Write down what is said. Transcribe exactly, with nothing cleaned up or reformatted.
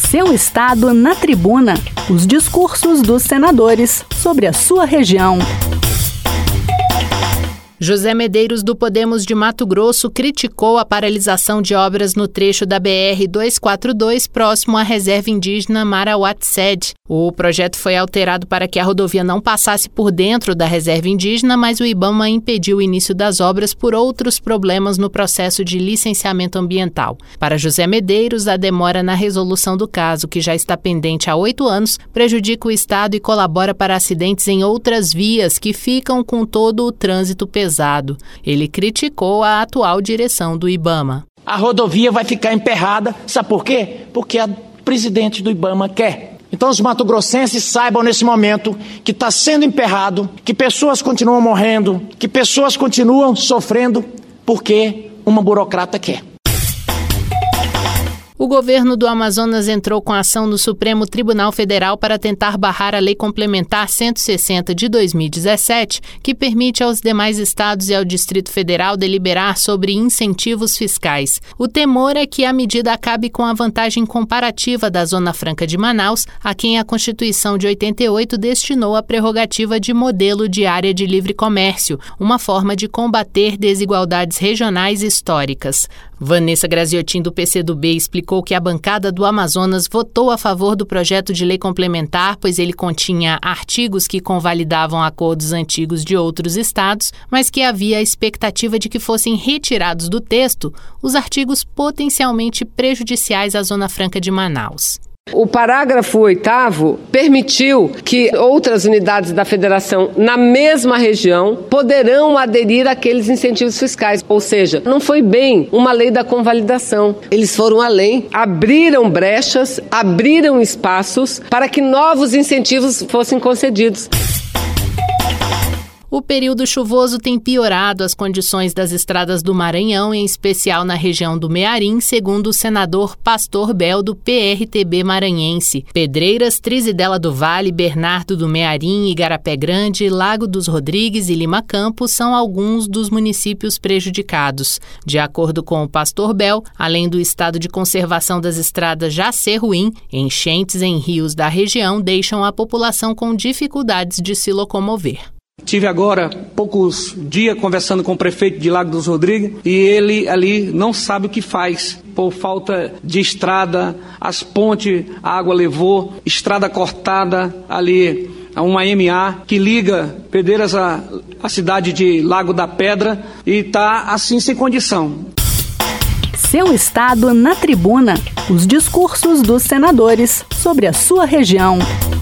Seu estado na tribuna. Os discursos dos senadores sobre a sua região. José Medeiros, do Podemos de Mato Grosso, criticou a paralisação de obras no trecho da B R duzentos e quarenta e dois, próximo à reserva indígena Marauatsed. O projeto foi alterado para que a rodovia não passasse por dentro da reserva indígena, mas o IBAMA impediu o início das obras por outros problemas no processo de licenciamento ambiental. Para José Medeiros, a demora na resolução do caso, que já está pendente há oito anos, prejudica o Estado e colabora para acidentes em outras vias que ficam com todo o trânsito pesado. Pesado. Ele criticou a atual direção do IBAMA. A rodovia vai ficar emperrada, sabe por quê? Porque a presidente do IBAMA quer. Então os mato-grossenses saibam nesse momento que está sendo emperrado, que pessoas continuam morrendo, que pessoas continuam sofrendo porque uma burocrata quer. O governo do Amazonas entrou com ação no Supremo Tribunal Federal para tentar barrar a Lei Complementar cento e sessenta de dois mil e dezessete, que permite aos demais estados e ao Distrito Federal deliberar sobre incentivos fiscais. O temor é que a medida acabe com a vantagem comparativa da Zona Franca de Manaus, a quem a Constituição de oitenta e oito destinou a prerrogativa de modelo de área de livre comércio, uma forma de combater desigualdades regionais históricas. Vanessa Graziotin, do P C do B, explicou que a bancada do Amazonas votou a favor do projeto de lei complementar, pois ele continha artigos que convalidavam acordos antigos de outros estados, mas que havia a expectativa de que fossem retirados do texto os artigos potencialmente prejudiciais à Zona Franca de Manaus. O parágrafo oitavo permitiu que outras unidades da federação na mesma região poderão aderir àqueles incentivos fiscais, ou seja, não foi bem uma lei da convalidação. Eles foram além, abriram brechas, abriram espaços para que novos incentivos fossem concedidos. O período chuvoso tem piorado as condições das estradas do Maranhão, em especial na região do Mearim, segundo o senador Pastor Bel, do P R T B maranhense. Pedreiras, Trizidela do Vale, Bernardo do Mearim, Igarapé Grande, Lago dos Rodrigues e Lima Campos são alguns dos municípios prejudicados. De acordo com o Pastor Bel, além do estado de conservação das estradas já ser ruim, enchentes em rios da região deixam a população com dificuldades de se locomover. Tive agora poucos dias conversando com o prefeito de Lago dos Rodrigues e ele ali não sabe o que faz por falta de estrada, as pontes a água levou, estrada cortada ali, uma M A que liga Pedreiras à, à cidade de Lago da Pedra e está assim sem condição. Seu estado na tribuna. Os discursos dos senadores sobre a sua região.